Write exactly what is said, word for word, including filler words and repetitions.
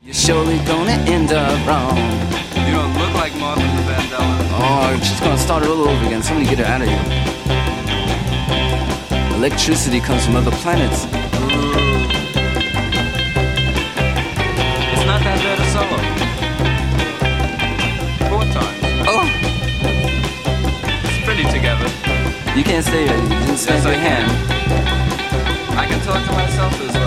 You're surely gonna end up wrong. You don't look like Martha the Vandella. Oh, she's gonna start all over again. Somebody get her out of here. Electricity comes from other planets. Ooh. It's not that bad a solo. Four times. Oh! It's pretty together. You can't stay here. You didn't stand Yes, your I can. hand. I can talk to myself as